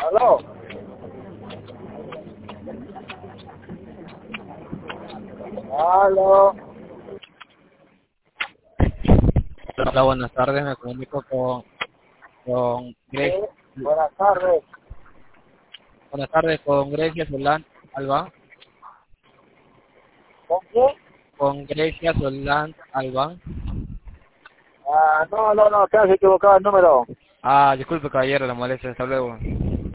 Aló. Aló. Hola, buenas tardes, me comunico con Sí. Grecia. Buenas tardes. Buenas tardes, con Grecia Solán Alba. ¿Con quién? Con Grecia Solán Alba. No, te has equivocado el número. Ah, disculpe caballero, la molestia, hasta luego.